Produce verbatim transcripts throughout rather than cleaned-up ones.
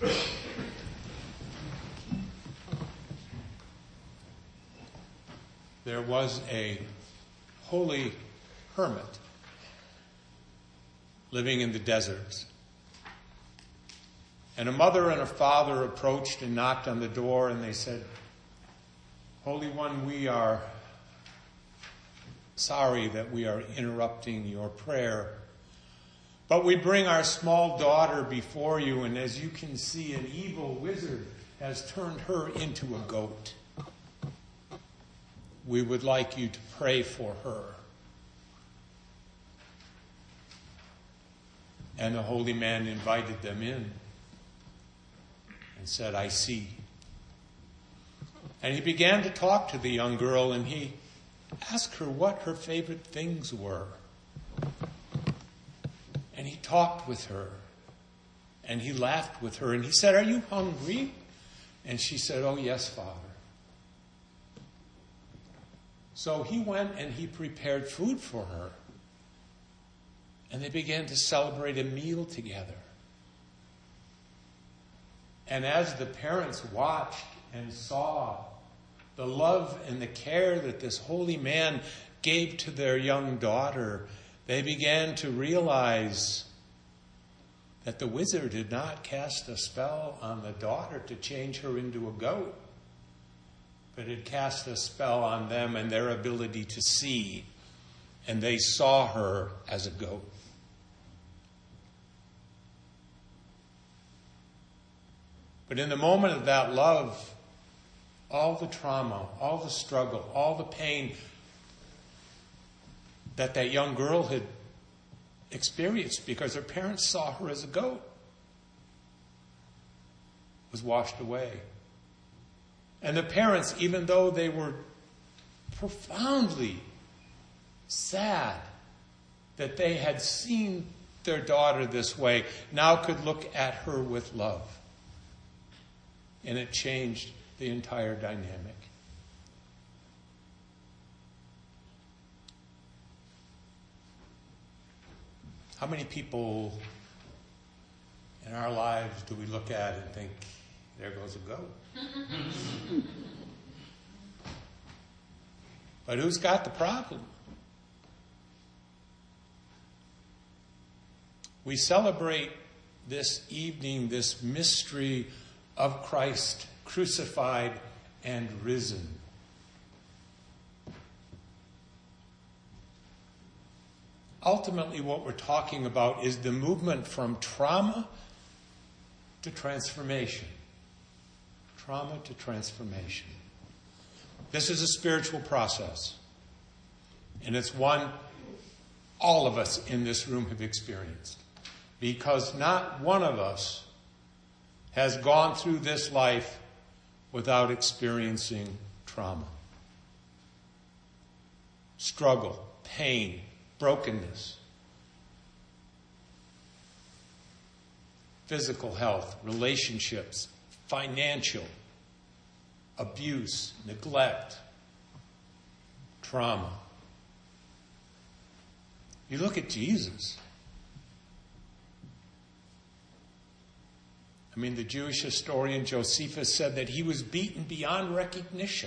There was a holy hermit living in the deserts. And a mother and a father approached and knocked on the door, and they said, "Holy One, we are sorry that we are interrupting your prayer, but we bring our small daughter before you, and as you can see, an evil wizard has turned her into a goat. We would like you to pray for her." And the holy man invited them in and said, "I see." And he began to talk to the young girl, and he asked her what her favorite things were. And he talked with her, and he laughed with her, and he said, "Are you hungry?" And she said, "Oh, yes, Father." So he went and he prepared food for her, and they began to celebrate a meal together. And as the parents watched and saw the love and the care that this holy man gave to their young daughter, they began to realize that the wizard had not cast a spell on the daughter to change her into a goat, but had cast a spell on them and their ability to see, and they saw her as a goat. But in the moment of that love, all the trauma, all the struggle, all the pain that that young girl had experienced because her parents saw her as a goat was washed away. And the parents, even though they were profoundly sad that they had seen their daughter this way, now could look at her with love. And it changed the entire dynamic. How many people in our lives do we look at and think, there goes a goat? But who's got the problem? We celebrate this evening this mystery of Christ crucified and risen. Ultimately, what we're talking about is the movement from trauma to transformation. Trauma to transformation. This is a spiritual process, and it's one all of us in this room have experienced, because not one of us has gone through this life without experiencing trauma. Struggle, pain, brokenness, physical health, relationships, financial, abuse, neglect, trauma. You look at Jesus. I mean, the Jewish historian Josephus said that he was beaten beyond recognition.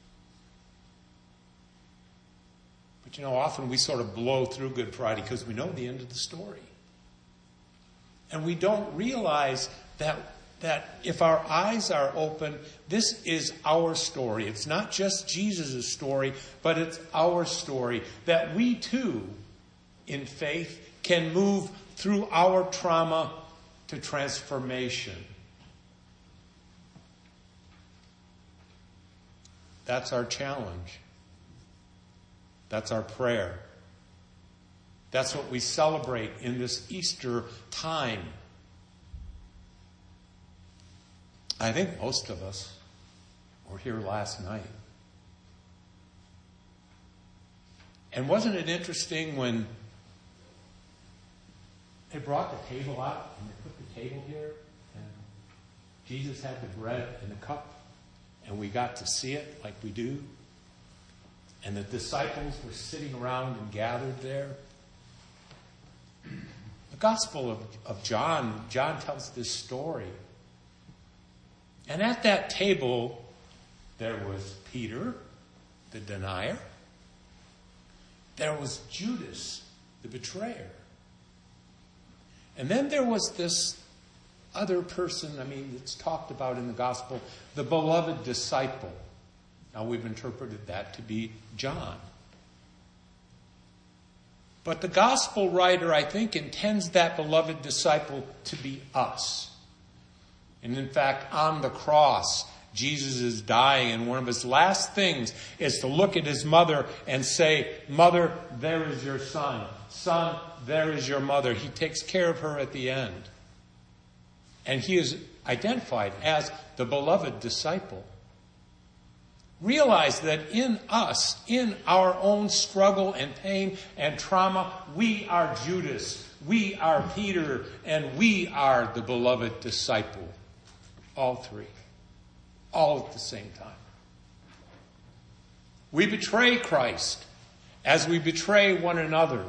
But you know, often we sort of blow through Good Friday because we know the end of the story. And we don't realize that, that if our eyes are open, this is our story. It's not just Jesus' story, but it's our story. That we too, in faith, can move through our trauma to transformation. That's our challenge. That's our prayer. That's what we celebrate in this Easter time. I think most of us were here last night. And wasn't it interesting when they brought the table out and they put the table here, and Jesus had the bread and the cup, and we got to see it like we do, and the disciples were sitting around and gathered there. The Gospel of, of John, John tells this story And at that table, there was Peter, the denier. There was Judas, the betrayer. And then there was this other person, I mean, it's talked about in the gospel, the beloved disciple. Now we've interpreted that to be John. But the gospel writer, I think, intends that beloved disciple to be us. And in fact, on the cross, Jesus is dying, and one of his last things is to look at his mother and say, "Mother, there is your son. Son, there is your mother." He takes care of her at the end. And he is identified as the beloved disciple. Realize that in us, in our own struggle and pain and trauma, we are Judas, we are Peter, and we are the beloved disciple. All three. All at the same time. We betray Christ as we betray one another.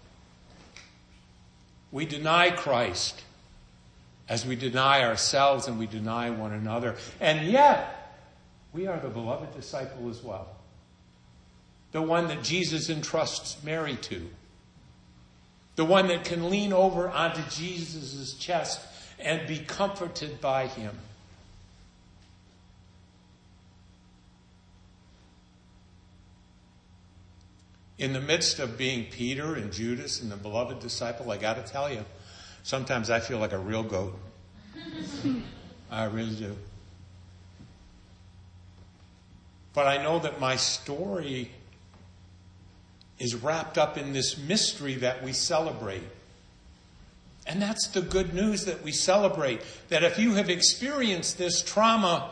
We deny Christ as we deny ourselves and we deny one another. And yet, we are the beloved disciple as well. The one that Jesus entrusts Mary to. The one that can lean over onto Jesus' chest and be comforted by him. In the midst of being Peter and Judas and the beloved disciple, I got to tell you, sometimes I feel like a real goat. I really do. But I know that my story is wrapped up in this mystery that we celebrate. And that's the good news that we celebrate. That if you have experienced this trauma,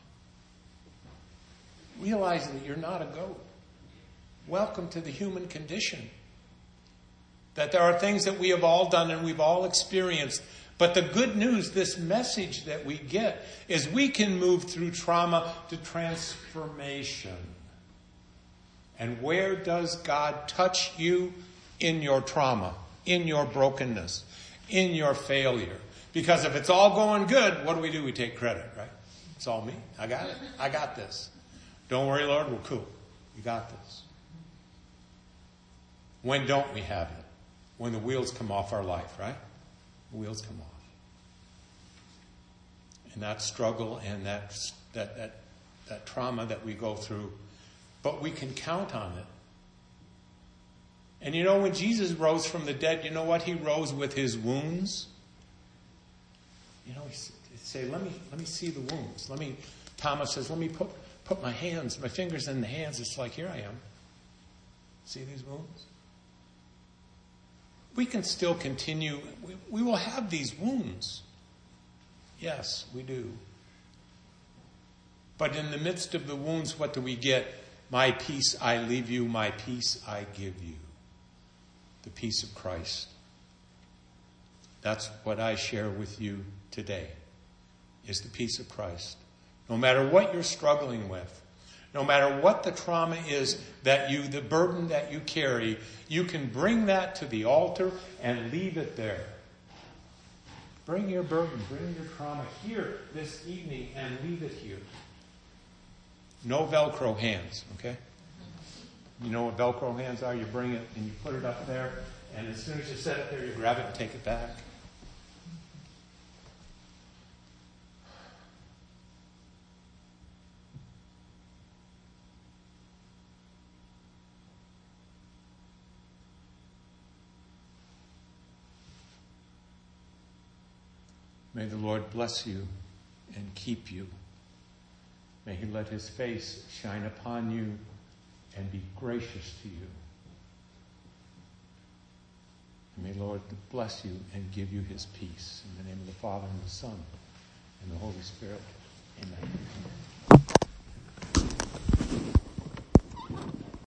realize that you're not a goat. Welcome to the human condition. That there are things that we have all done and we've all experienced. But the good news, this message that we get, is we can move through trauma to transformation. And where does God touch you? In your trauma, in your brokenness, in your failure. Because if it's all going good, what do we do? We take credit, right? It's all me. I got it. I got this. Don't worry, Lord. We're cool. You got this. When don't we have it? When the wheels come off our life, right? The wheels come off. And that struggle and that, that, that, that trauma that we go through, but we can count on it. And you know, when Jesus rose from the dead, you know what? He rose with his wounds. You know, he say, let me, let me see the wounds. Let me, Thomas says, let me put, put my hands, my fingers in the hands. It's like, here I am. See these wounds? We can still continue. We, we will have these wounds. Yes, we do. But in the midst of the wounds, what do we get? My peace I leave you, my peace I give you. The peace of Christ. That's what I share with you today, is the peace of Christ. No matter what you're struggling with, no matter what the trauma is that you, the burden that you carry, you can bring that to the altar and leave it there. Bring your burden, bring your trauma here this evening and leave it here. No Velcro hands, okay? You know what Velcro hands are? You bring it and you put it up there, and as soon as you set it there, you grab it and take it back. May the Lord bless you and keep you. May he let his face shine upon you and be gracious to you. And may the Lord bless you and give you his peace. In the name of the Father and the Son and the Holy Spirit. Amen.